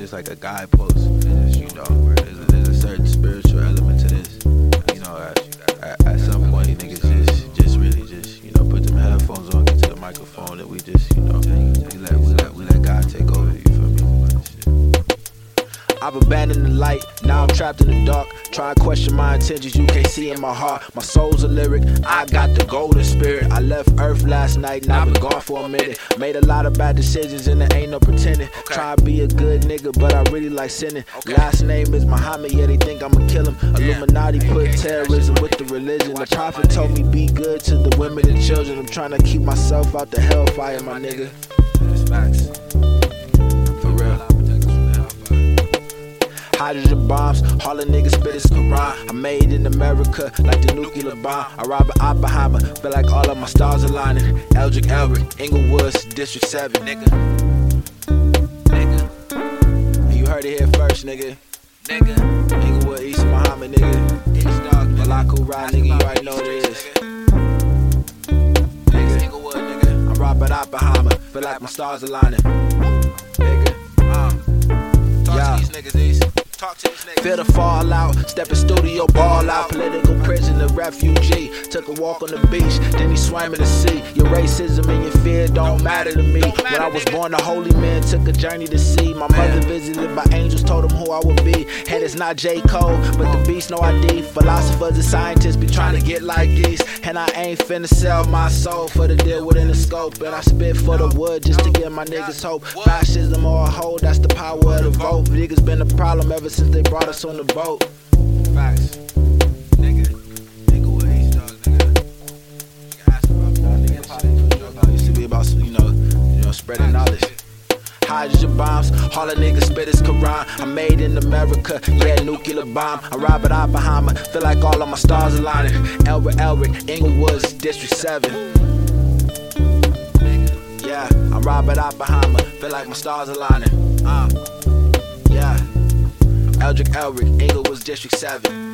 just like a guidepost. It's just, there's a certain spiritual element to this. At some point, niggas just really put them headphones on, get to the microphone, and we just, we let God take over. You feel me? I've abandoned the light, now I'm trapped in the dark. Try to question my intentions, you can't see in my heart. My soul's a lyric, I got the golden spirit. I left Earth last night, now I've been gone for a minute. Made a lot of bad decisions and there ain't no pretending. Try to be a good nigga, but I really like sinning. Last name is Muhammad, yeah, they think I'ma kill him. Illuminati put terrorism with the religion. The prophet told me be good to the women and children. I'm trying to keep myself out the hellfire, my nigga. That's facts. For real. Hydrogen bombs, all the niggas spit is Quran. I made in America like the nuclear bomb. I rob Oppenheimer, feel like all of my stars aligning. Eldrick Elric, Inglewoods, District 7, nigga. And you heard it here first, nigga. Inglewood, East Muhammad, nigga. East Dog, Malaku Ride, nigga, you already know what it is. Nigga, Inglewood, nigga. I'm Robert Oppenheimer, feel like my stars aligning. Nigga, talk to these niggas, East. Feel the fallout, step in studio, ball out. Political prisoner, refugee. Took a walk on the beach, then he swam in the sea. Your racism and your fear don't matter to me. When I was born, a holy man took a journey to see. My mother visited by angels, told him who I would be. And it's not J. Cole, but the beast no ID. Philosophers and scientists be trying to get like these. And I ain't finna sell my soul for the deal within the scope. And I spit for the wood just to give my niggas hope. Fascism or a hoe, that's the power of the vote. Niggas been a problem ever since they brought us on the boat. Facts. Nigga. Nigga with East Dog, nigga. You can ask about nigga. Used to be about, spreading knowledge. Hydrogen bombs, all the niggas spit is Quran. I made in America, yeah, nuclear bomb. I'm Robert Oppenheimer, feel like all of my stars aligning. Elric, Inglewoods, District 7. Yeah, I'm Robert Oppenheimer, feel like my stars aligning. Yeah. Eldrick Elric, Inglewoods, District 7.